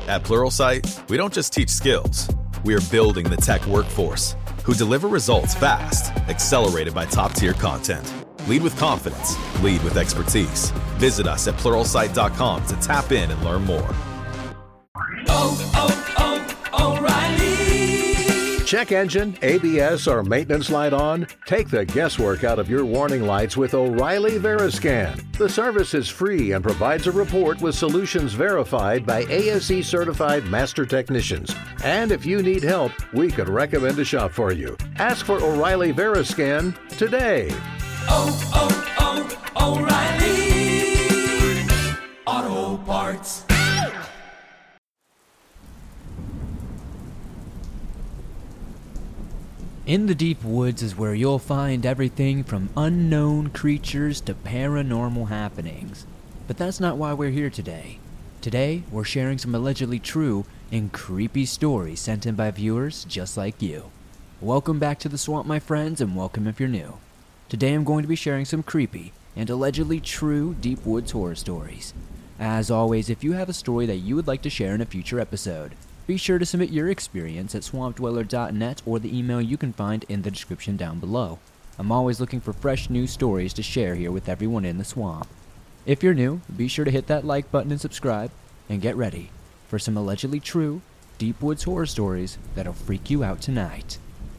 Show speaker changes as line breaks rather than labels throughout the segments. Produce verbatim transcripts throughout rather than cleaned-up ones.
At Pluralsight, we don't just teach skills. We are building the tech workforce who deliver results fast, accelerated by top-tier content. Lead with confidence. Lead with expertise. Visit us at Pluralsight dot com to tap in and learn more.
Oh, oh, oh, O'Reilly.
Check engine, A B S, or maintenance light on? Take the guesswork out of your warning lights with O'Reilly Veriscan. The service is free and provides a report with solutions verified by A S E certified master technicians. And if you need help, we could recommend a shop for you. Ask for O'Reilly Veriscan today.
Oh, oh, oh, O'Reilly Auto Parts.
In the deep woods is where you'll find everything from unknown creatures to paranormal happenings. But that's not why we're here today. Today, we're sharing some allegedly true and creepy stories sent in by viewers just like you. Welcome back to the swamp, my friends, and welcome if you're new. Today I'm going to be sharing some creepy and allegedly true deep woods horror stories. As always, if you have a story that you would like to share in a future episode, be sure to submit your experience at swamp dweller dot net or the email you can find in the description down below. I'm always looking for fresh new stories to share here with everyone in the swamp. If you're new, be sure to hit that like button and subscribe, and get ready for some allegedly true deep woods horror stories that'll freak you out tonight.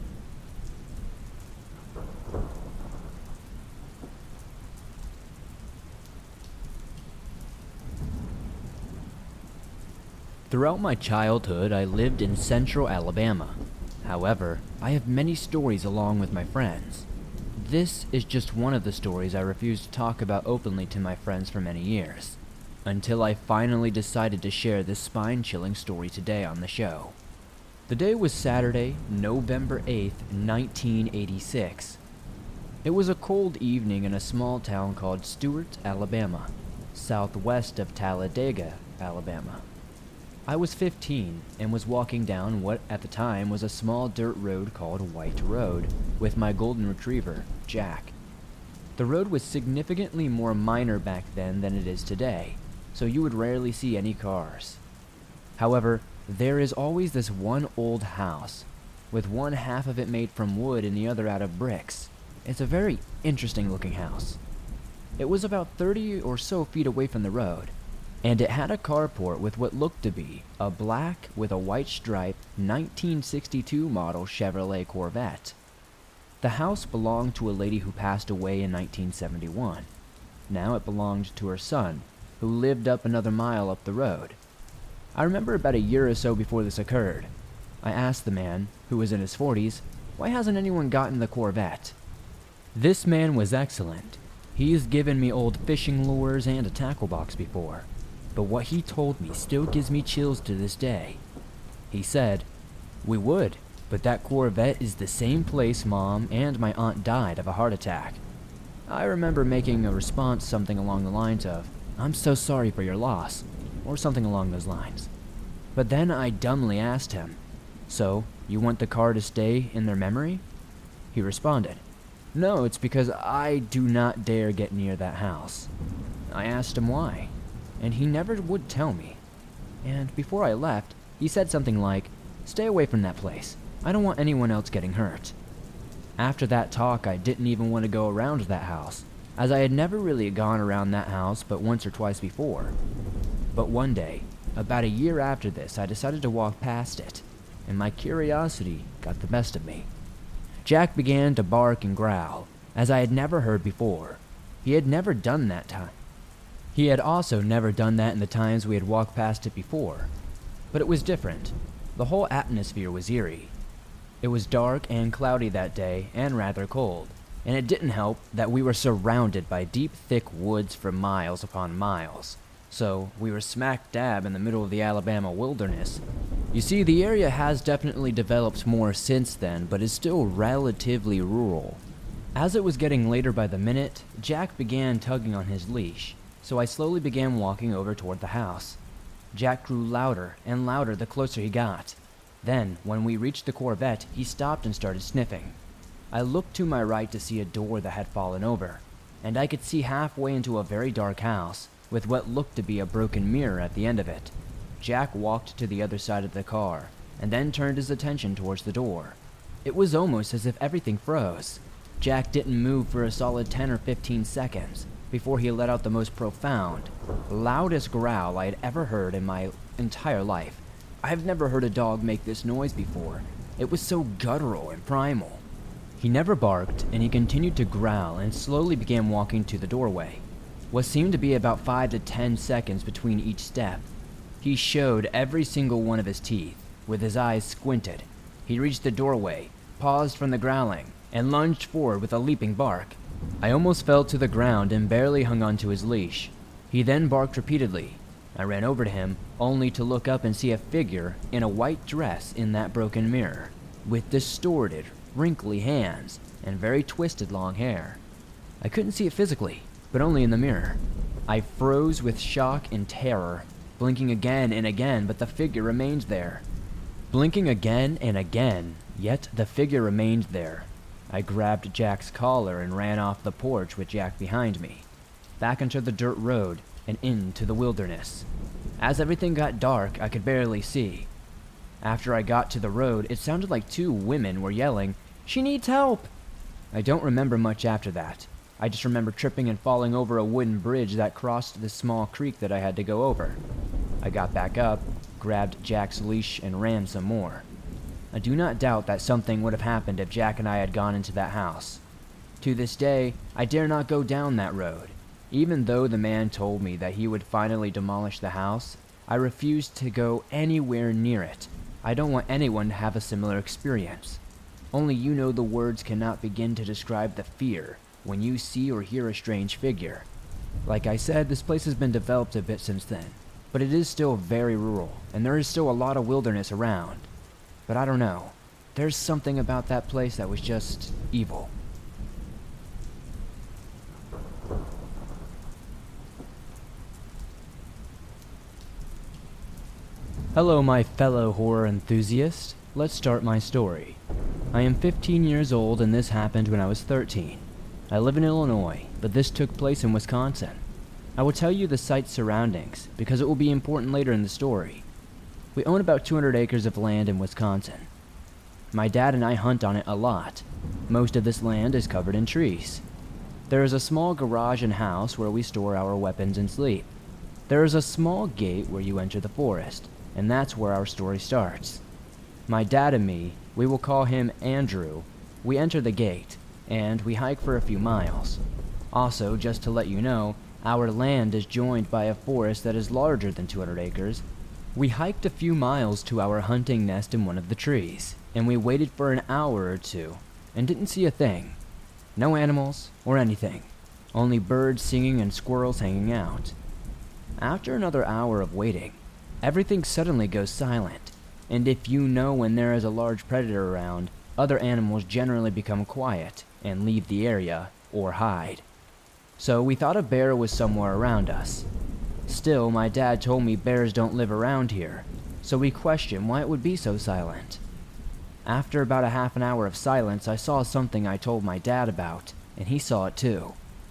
Throughout my childhood, I lived in central Alabama. However, I have many stories along with my friends. This is just one of the stories I refused to talk about openly to my friends for many years, until I finally decided to share this spine-chilling story today on the show. The day was Saturday, November eighth, nineteen eighty-six. It was a cold evening in a small town called Stewart, Alabama, southwest of Talladega, Alabama. I was fifteen and was walking down what at the time was a small dirt road called White Road with my golden retriever, Jack. The road was significantly more minor back then than it is today, so you would rarely see any cars. However, there is always this one old house, with one half of it made from wood and the other out of bricks. It's a very interesting looking house. It was about thirty or so feet away from the road, and it had a carport with what looked to be a black with a white stripe nineteen sixty-two model Chevrolet Corvette. The house belonged to a lady who passed away in nineteen seventy-one. Now it belonged to her son, who lived up another mile up the road. I remember about a year or so before this occurred. I asked the man, who was in his forties, why hasn't anyone gotten the Corvette? This man was excellent. He's given me old fishing lures and a tackle box before. But what he told me still gives me chills to this day. He said, "We would, but that Corvette is the same place Mom and my aunt died of a heart attack." I remember making a response something along the lines of, "I'm so sorry for your loss," or something along those lines. But then I dumbly asked him, "So, you want the car to stay in their memory?" He responded, "No, it's because I do not dare get near that house." I asked him why, and he never would tell me. And before I left, he said something like, "Stay away from that place. I don't want anyone else getting hurt." After that talk, I didn't even want to go around that house, as I had never really gone around that house but once or twice before. But one day, about a year after this, I decided to walk past it, and my curiosity got the best of me. Jack began to bark and growl, as I had never heard before. He had never done that time. He had also never done that in the times we had walked past it before. But it was different. The whole atmosphere was eerie. It was dark and cloudy that day, and rather cold, and it didn't help that we were surrounded by deep, thick woods for miles upon miles. So, we were smack dab in the middle of the Alabama wilderness. You see, the area has definitely developed more since then, but is still relatively rural. As it was getting later by the minute, Jack began tugging on his leash, so I slowly began walking over toward the house. Jack grew louder and louder the closer he got. Then, when we reached the Corvette, he stopped and started sniffing. I looked to my right to see a door that had fallen over, and I could see halfway into a very dark house, with what looked to be a broken mirror at the end of it. Jack walked to the other side of the car and then turned his attention towards the door. It was almost as if everything froze. Jack didn't move for a solid ten or fifteen seconds before he let out the most profound, loudest growl I had ever heard in my entire life. I've never heard a dog make this noise before. It was so guttural and primal. He never barked, and he continued to growl and slowly began walking to the doorway. What seemed to be about five to ten seconds between each step. He showed every single one of his teeth, with his eyes squinted. He reached the doorway, paused from the growling, and lunged forward with a leaping bark. I almost fell to the ground and barely hung onto his leash. He then barked repeatedly. I ran over to him, only to look up and see a figure in a white dress in that broken mirror, with distorted, wrinkly hands and very twisted long hair. I couldn't see it physically, but only in the mirror. I froze with shock and terror, blinking again and again, but the figure remained there. Blinking again and again, yet the figure remained there. I grabbed Jack's collar and ran off the porch with Jack behind me, back onto the dirt road and into the wilderness. As everything got dark, I could barely see. After I got to the road, it sounded like two women were yelling, "She needs help!" I don't remember much after that. I just remember tripping and falling over a wooden bridge that crossed this small creek that I had to go over. I got back up, grabbed Jack's leash, and ran some more. I do not doubt that something would have happened if Jack and I had gone into that house. To this day, I dare not go down that road. Even though the man told me that he would finally demolish the house, I refused to go anywhere near it. I don't want anyone to have a similar experience. Only you know the words cannot begin to describe the fear when you see or hear a strange figure. Like I said, this place has been developed a bit since then, but it is still very rural, and there is still a lot of wilderness around. But I don't know, there's something about that place that was just evil. Hello, my fellow horror enthusiast. Let's start my story. I am fifteen years old, and this happened when I was thirteen. I live in Illinois, but this took place in Wisconsin. I will tell you the site's surroundings, because it will be important later in the story. We own about two hundred acres of land in Wisconsin. My dad and I hunt on it a lot. Most of this land is covered in trees. There is a small garage and house where we store our weapons and sleep. There is a small gate where you enter the forest, and that's where our story starts. My dad and me, we will call him Andrew, we enter the gate, and we hike for a few miles. Also, just to let you know, our land is joined by a forest that is larger than two hundred acres. We hiked a few miles to our hunting nest in one of the trees, and we waited for an hour or two, and didn't see a thing. No animals, or anything. Only birds singing and squirrels hanging out. After another hour of waiting, everything suddenly goes silent, and if you know when there is a large predator around, other animals generally become quiet and leave the area or hide. So we thought a bear was somewhere around us. Still, my dad told me bears don't live around here, so we questioned why it would be so silent. After about a half an hour of silence, I saw something I told my dad about, and he saw it too.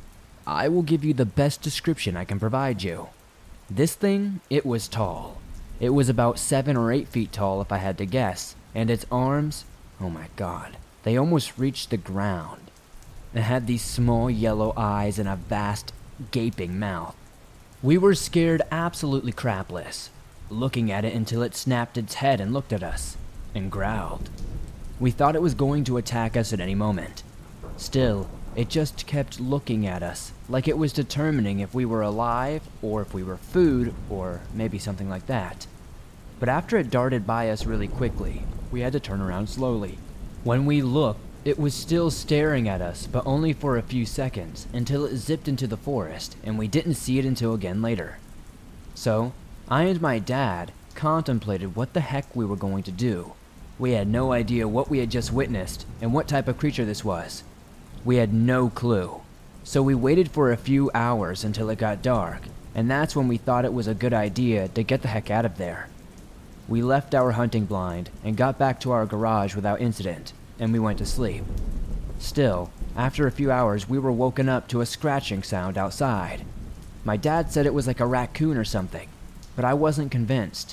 I will give you the best description I can provide you. This thing, it was tall. It was about seven or eight feet tall if I had to guess, and its arms, oh my god, they almost reached the ground. It had these small yellow eyes and a vast, gaping mouth. We were scared absolutely crapless, looking at it until it snapped its head and looked at us, and growled. We thought it was going to attack us at any moment. Still, it just kept looking at us, like it was determining if we were alive, or if we were food, or maybe something like that. But after it darted by us really quickly, we had to turn around slowly. When we looked, it was still staring at us, but only for a few seconds, until it zipped into the forest, and we didn't see it until again later. So, I and my dad contemplated what the heck we were going to do. We had no idea what we had just witnessed, and what type of creature this was. We had no clue. So we waited for a few hours until it got dark, and that's when we thought it was a good idea to get the heck out of there. We left our hunting blind and got back to our garage without incident, and we went to sleep. Still, after a few hours, we were woken up to a scratching sound outside. My dad said it was like a raccoon or something, but I wasn't convinced.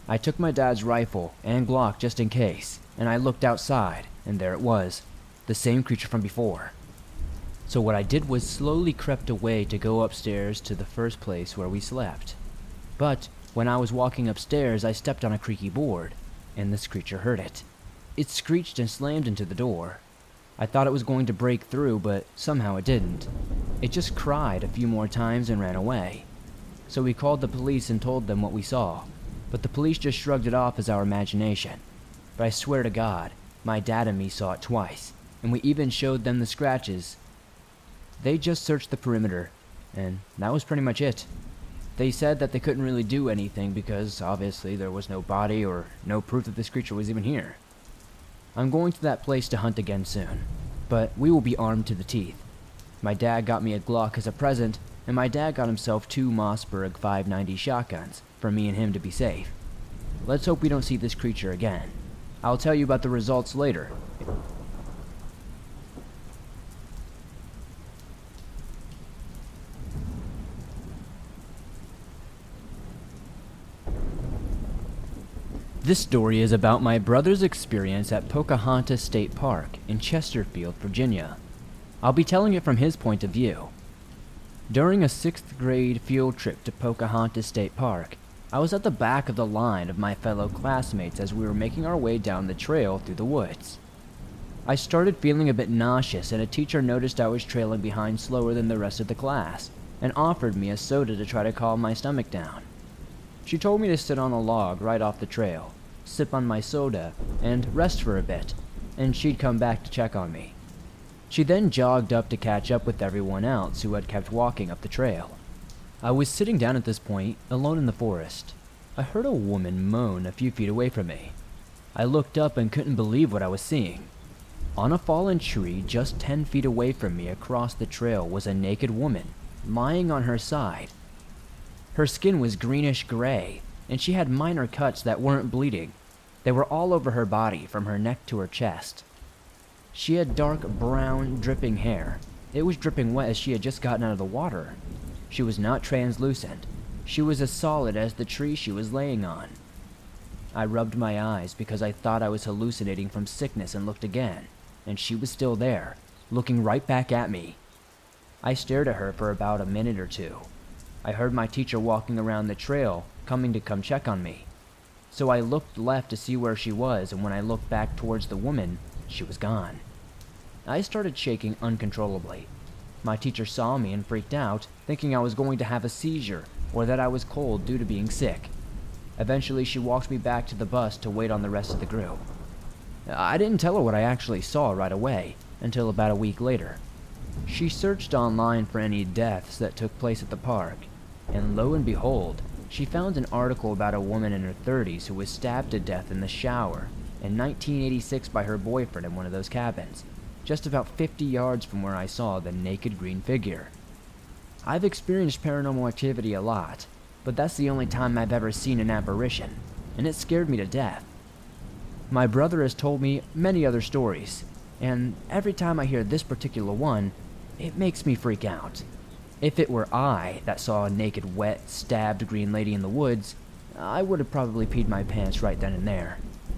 I took my dad's rifle and Glock just in case, and I looked outside, and there it was, the same creature from before. So what I did was slowly crept away to go upstairs to the first place where we slept. But when I was walking upstairs, I stepped on a creaky board, and this creature heard it. It screeched and slammed into the door. I thought it was going to break through, but somehow it didn't. It just cried a few more times and ran away. So we called the police and told them what we saw, but the police just shrugged it off as our imagination. But I swear to God, my dad and me saw it twice, and we even showed them the scratches. They just searched the perimeter, and that was pretty much it. They said that they couldn't really do anything because obviously there was no body or no proof that this creature was even here. I'm going to that place to hunt again soon, but we will be armed to the teeth. My dad got me a Glock as a present, and my dad got himself two Mossberg five ninety shotguns for me and him to be safe. Let's hope we don't see this creature again. I'll tell you about the results later. This story is about my brother's experience at Pocahontas State Park in Chesterfield, Virginia. I'll be telling it from his point of view. During a sixth grade field trip to Pocahontas State Park, I was at the back of the line of my fellow classmates as we were making our way down the trail through the woods. I started feeling a bit nauseous, and a teacher noticed I was trailing behind slower than the rest of the class and offered me a soda to try to calm my stomach down. She told me to sit on a log right off the trail, sip on my soda, and rest for a bit, and she'd come back to check on me. She then jogged up to catch up with everyone else who had kept walking up the trail. I was sitting down at this point, alone in the forest. I heard a woman moan a few feet away from me. I looked up and couldn't believe what I was seeing. On a fallen tree just ten feet away from me across the trail was a naked woman, lying on her side. Her skin was greenish gray, and she had minor cuts that weren't bleeding. They were all over her body from her neck to her chest. She had dark brown, dripping hair. It was dripping wet as she had just gotten out of the water. She was not translucent. She was as solid as the tree she was laying on. I rubbed my eyes because I thought I was hallucinating from sickness and looked again, and she was still there, looking right back at me. I stared at her for about a minute or two. I heard my teacher walking around the trail, coming to come check on me. So I looked left to see where she was, and when I looked back towards the woman, she was gone. I started shaking uncontrollably. My teacher saw me and freaked out, thinking I was going to have a seizure or that I was cold due to being sick. Eventually, she walked me back to the bus to wait on the rest of the group. I didn't tell her what I actually saw right away, until about a week later. She searched online for any deaths that took place at the park, and lo and behold, she found an article about a woman in her thirties who was stabbed to death in the shower in nineteen eighty-six by her boyfriend in one of those cabins, just about fifty yards from where I saw the naked green figure. I've experienced paranormal activity a lot, but that's the only time I've ever seen an apparition, and it scared me to death. My brother has told me many other stories, and every time I hear this particular one, it makes me freak out. If it were I that saw a naked, wet, stabbed green lady in the woods, I would have probably peed my pants right then and there.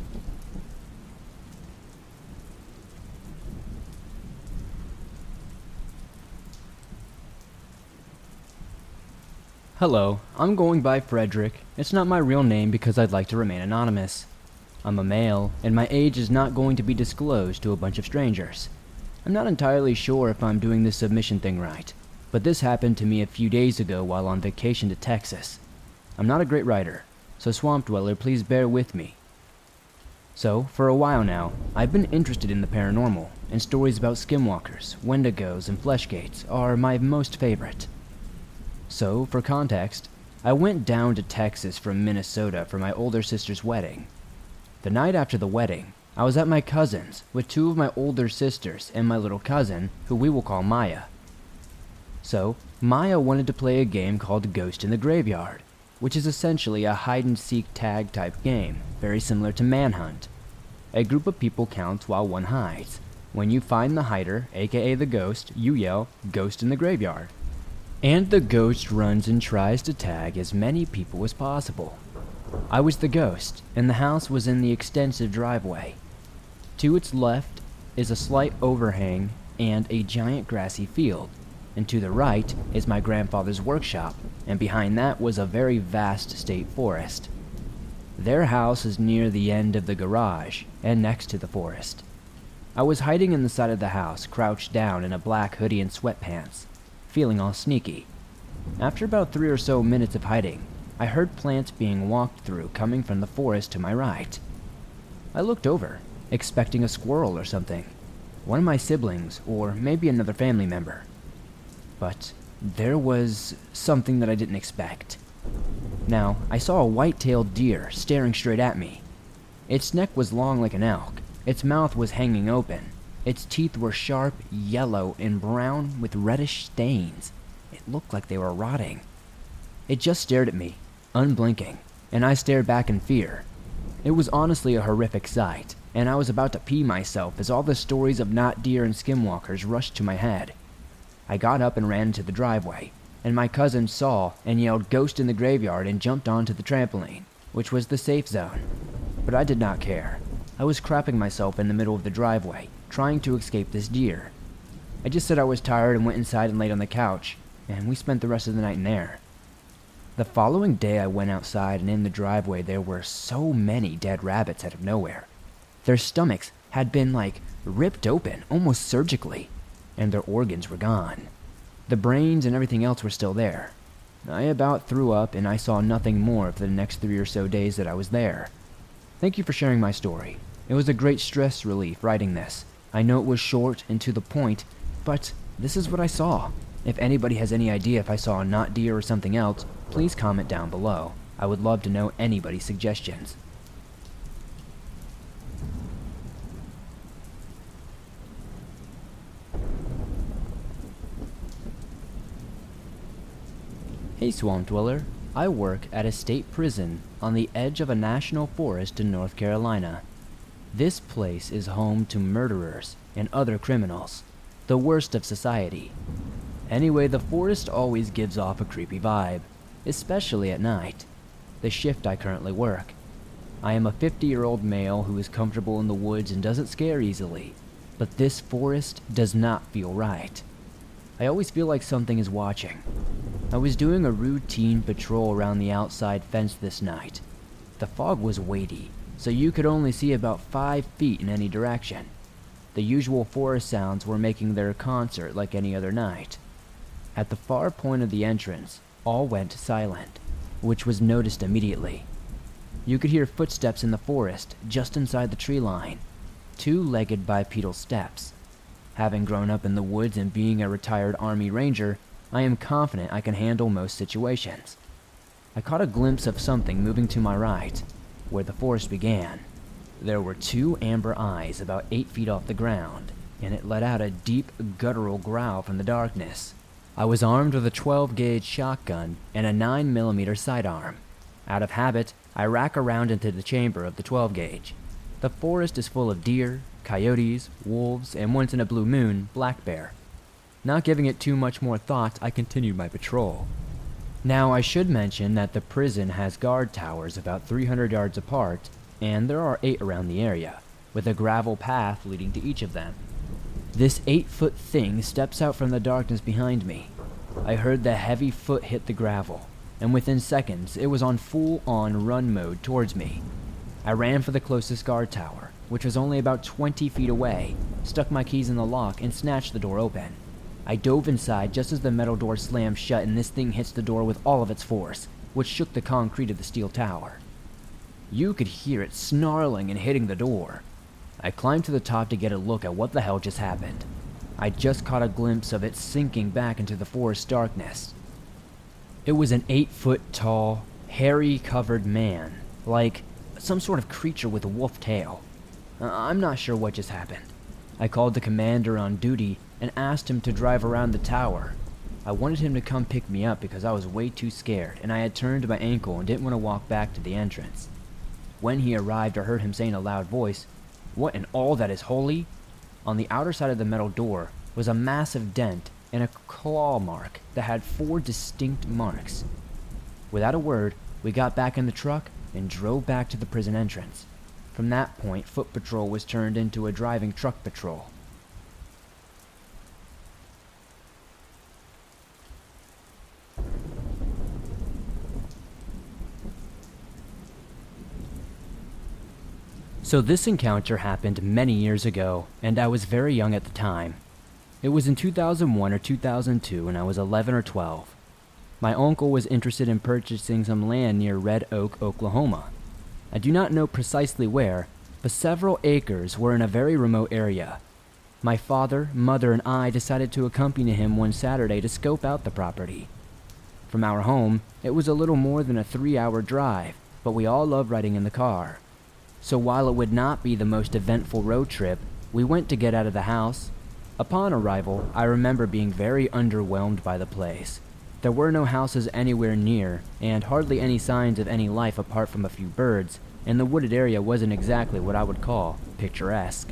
Hello, I'm going by Frederick. It's not my real name because I'd like to remain anonymous. I'm a male, and my age is not going to be disclosed to a bunch of strangers. I'm not entirely sure if I'm doing this submission thing right, but this happened to me a few days ago while on vacation to Texas. I'm not a great writer, so Swamp Dweller, please bear with me. So, for a while now, I've been interested in the paranormal, and stories about skinwalkers, wendigos, and fleshgates are my most favorite. So, for context, I went down to Texas from Minnesota for my older sister's wedding. The night after the wedding, I was at my cousin's with two of my older sisters and my little cousin, who we will call Maya. So, Maya wanted to play a game called Ghost in the Graveyard, which is essentially a hide-and-seek tag type game, very similar to Manhunt. A group of people counts while one hides. When you find the hider, aka the ghost, you yell, "Ghost in the Graveyard." And the ghost runs and tries to tag as many people as possible. I was the ghost, and the house was in the extensive driveway. To its left is a slight overhang and a giant grassy field, and to the right is my grandfather's workshop, and behind that was a very vast state forest. Their house is near the end of the garage and next to the forest. I was hiding in the side of the house, crouched down in a black hoodie and sweatpants, feeling all sneaky. After about three or so minutes of hiding, I heard plants being walked through coming from the forest to my right. I looked over, expecting a squirrel or something, one of my siblings, or maybe another family member. But there was something that I didn't expect. Now, I saw a white-tailed deer staring straight at me. Its neck was long like an elk, its mouth was hanging open, its teeth were sharp, yellow, and brown with reddish stains. It looked like they were rotting. It just stared at me, unblinking, and I stared back in fear. It was honestly a horrific sight, and I was about to pee myself as all the stories of not deer and skinwalkers rushed to my head. I got up and ran into the driveway, and my cousin saw and yelled "Ghost in the graveyard" and jumped onto the trampoline, which was the safe zone. But I did not care. I was crapping myself in the middle of the driveway, trying to escape this deer. I just said I was tired and went inside and laid on the couch, and we spent the rest of the night in there. The following day I went outside, and in the driveway there were so many dead rabbits out of nowhere. Their stomachs had been like ripped open, almost surgically, and their organs were gone. The brains and everything else were still there. I about threw up, and I saw nothing more for the next three or so days that I was there. Thank you for sharing my story. It was a great stress relief writing this. I know it was short and to the point, but this is what I saw. If anybody has any idea if I saw a not deer or something else, please comment down below. I would love to know anybody's suggestions. Hey Swamp Dweller, I work at a state prison on the edge of a national forest in North Carolina. This place is home to murderers and other criminals, the worst of society. Anyway, the forest always gives off a creepy vibe, especially at night, the shift I currently work. I am a fifty-year-old male who is comfortable in the woods and doesn't scare easily, but this forest does not feel right. I always feel like something is watching. I was doing a routine patrol around the outside fence this night. The fog was weighty, so you could only see about five feet in any direction. The usual forest sounds were making their concert like any other night. At the far point of the entrance, all went silent, which was noticed immediately. You could hear footsteps in the forest just inside the tree line, two-legged bipedal steps. Having grown up in the woods and being a retired Army Ranger, I am confident I can handle most situations. I caught a glimpse of something moving to my right, where the forest began. There were two amber eyes about eight feet off the ground, and it let out a deep, guttural growl from the darkness. I was armed with a twelve gauge shotgun and a nine millimeter sidearm. Out of habit, I rack around into the chamber of the twelve gauge. The forest is full of deer, coyotes, wolves, and once in a blue moon, black bear. Not giving it too much more thought, I continued my patrol. Now, I should mention that the prison has guard towers about three hundred yards apart, and there are eight around the area, with a gravel path leading to each of them. This eight-foot thing steps out from the darkness behind me. I heard the heavy foot hit the gravel, and within seconds, it was on full-on run mode towards me. I ran for the closest guard tower, which was only about twenty feet away, stuck my keys in the lock, and snatched the door open. I dove inside just as the metal door slammed shut, and this thing hits the door with all of its force, which shook the concrete of the steel tower. You could hear it snarling and hitting the door. I climbed to the top to get a look at what the hell just happened. I just caught a glimpse of it sinking back into the forest darkness. It was an eight-foot-tall, hairy-covered man, like some sort of creature with a wolf tail. Uh, I'm not sure what just happened. I called the commander on duty and asked him to drive around the tower. I wanted him to come pick me up because I was way too scared, and I had turned my ankle and didn't want to walk back to the entrance. When he arrived, I heard him say in a loud voice, "What in all that is holy?" On the outer side of the metal door was a massive dent and a claw mark that had four distinct marks. Without a word, we got back in the truck and drove back to the prison entrance. From that point, foot patrol was turned into a driving truck patrol. So this encounter happened many years ago, and I was very young at the time. It was in two thousand one or two thousand two, and I was eleven or twelve. My uncle was interested in purchasing some land near Red Oak, Oklahoma. I do not know precisely where, but several acres were in a very remote area. My father, mother, and I decided to accompany him one Saturday to scope out the property. From our home, it was a little more than a three-hour drive, but we all loved riding in the car. So while it would not be the most eventful road trip, we went to get out of the house. Upon arrival, I remember being very underwhelmed by the place. There were no houses anywhere near, and hardly any signs of any life apart from a few birds, and the wooded area wasn't exactly what I would call picturesque.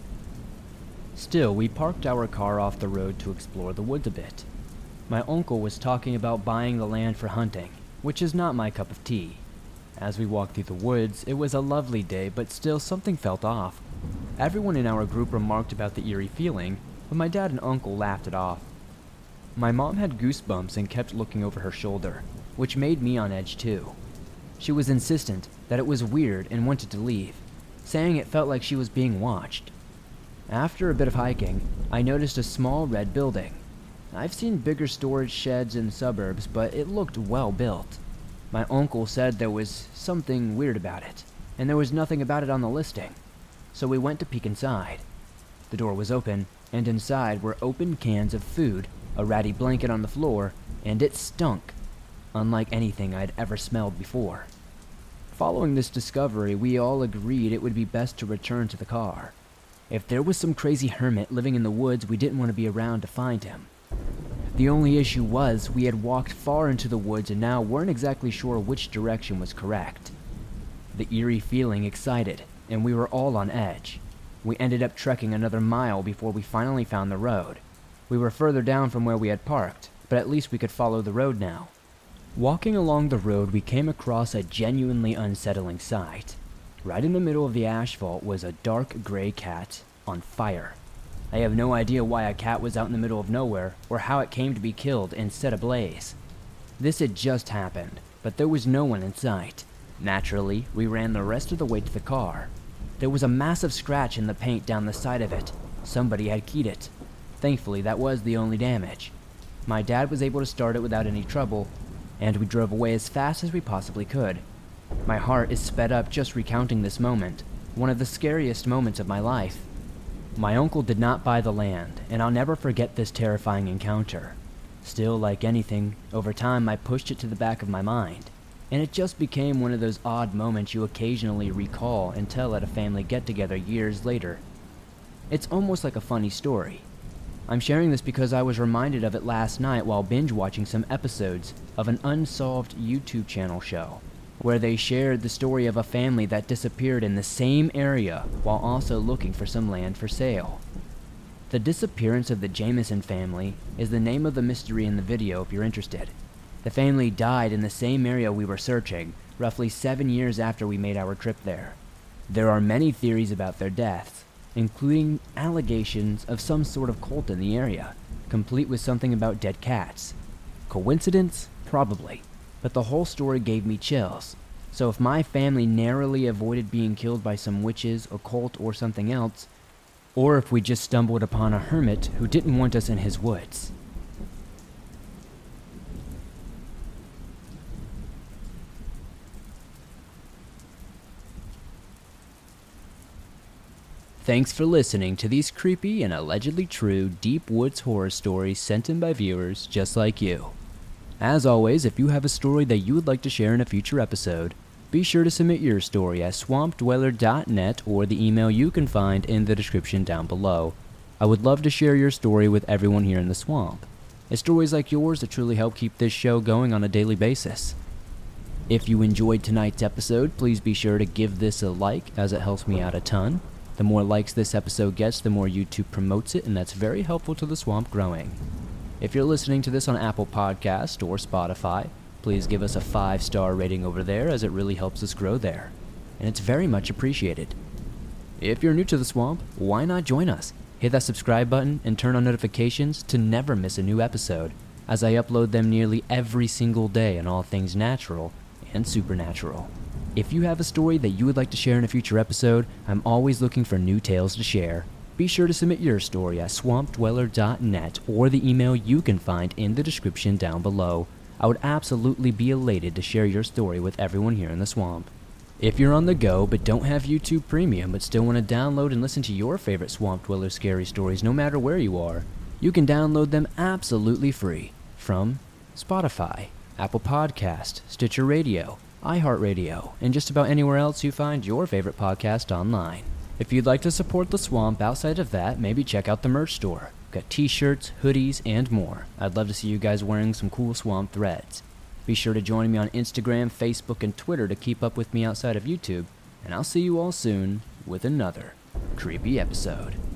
Still, we parked our car off the road to explore the woods a bit. My uncle was talking about buying the land for hunting, which is not my cup of tea. As we walked through the woods, it was a lovely day, but still something felt off. Everyone in our group remarked about the eerie feeling, but my dad and uncle laughed it off. My mom had goosebumps and kept looking over her shoulder, which made me on edge too. She was insistent that it was weird and wanted to leave, saying it felt like she was being watched. After a bit of hiking, I noticed a small red building. I've seen bigger storage sheds in suburbs, but it looked well built. My uncle said there was something weird about it, and there was nothing about it on the listing, so we went to peek inside. The door was open, and inside were open cans of food, a ratty blanket on the floor, and it stunk, unlike anything I'd ever smelled before. Following this discovery, we all agreed it would be best to return to the car. If there was some crazy hermit living in the woods, we didn't want to be around to find him. The only issue was we had walked far into the woods and now weren't exactly sure which direction was correct. The eerie feeling excited, and we were all on edge. We ended up trekking another mile before we finally found the road. We were further down from where we had parked, but at least we could follow the road now. Walking along the road, we came across a genuinely unsettling sight. Right in the middle of the asphalt was a dark gray cat on fire. I have no idea why a cat was out in the middle of nowhere, or how it came to be killed and set ablaze. This had just happened, but there was no one in sight. Naturally, we ran the rest of the way to the car. There was a massive scratch in the paint down the side of it. Somebody had keyed it. Thankfully, that was the only damage. My dad was able to start it without any trouble, and we drove away as fast as we possibly could. My heart is sped up just recounting this moment, one of the scariest moments of my life. My uncle did not buy the land, and I'll never forget this terrifying encounter. Still, like anything, over time I pushed it to the back of my mind, and it just became one of those odd moments you occasionally recall and tell at a family get-together years later. It's almost like a funny story. I'm sharing this because I was reminded of it last night while binge-watching some episodes of an unsolved YouTube channel show, where they shared the story of a family that disappeared in the same area while also looking for some land for sale. The disappearance of the Jameson family is the name of the mystery in the video if you're interested. The family died in the same area we were searching, roughly seven years after we made our trip there. There are many theories about their deaths, including allegations of some sort of cult in the area, complete with something about dead cats. Coincidence? Probably. But the whole story gave me chills. So if my family narrowly avoided being killed by some witches, a cult, or something else, or if we just stumbled upon a hermit who didn't want us in his woods. Thanks for listening to these creepy and allegedly true deep woods horror stories sent in by viewers just like you. As always, if you have a story that you would like to share in a future episode, be sure to submit your story at swamp dweller dot net or the email you can find in the description down below. I would love to share your story with everyone here in the swamp. It's stories like yours that truly help keep this show going on a daily basis. If you enjoyed tonight's episode, please be sure to give this a like, as it helps me out a ton. The more likes this episode gets, the more YouTube promotes it, and that's very helpful to the swamp growing. If you're listening to this on Apple Podcast or Spotify, please give us a five-star rating over there, as it really helps us grow there. And it's very much appreciated. If you're new to the swamp, why not join us? Hit that subscribe button and turn on notifications to never miss a new episode, as I upload them nearly every single day on all things natural and supernatural. If you have a story that you would like to share in a future episode, I'm always looking for new tales to share. Be sure to submit your story at swamp dweller dot net or the email you can find in the description down below. I would absolutely be elated to share your story with everyone here in the swamp. If you're on the go but don't have YouTube Premium but still want to download and listen to your favorite Swamp Dweller scary stories no matter where you are, you can download them absolutely free from Spotify, Apple Podcast, Stitcher Radio, iHeartRadio, and just about anywhere else you find your favorite podcast online. If you'd like to support the swamp outside of that, maybe check out the merch store. Got t-shirts, hoodies, and more. I'd love to see you guys wearing some cool swamp threads. Be sure to join me on Instagram, Facebook, and Twitter to keep up with me outside of YouTube, and I'll see you all soon with another creepy episode.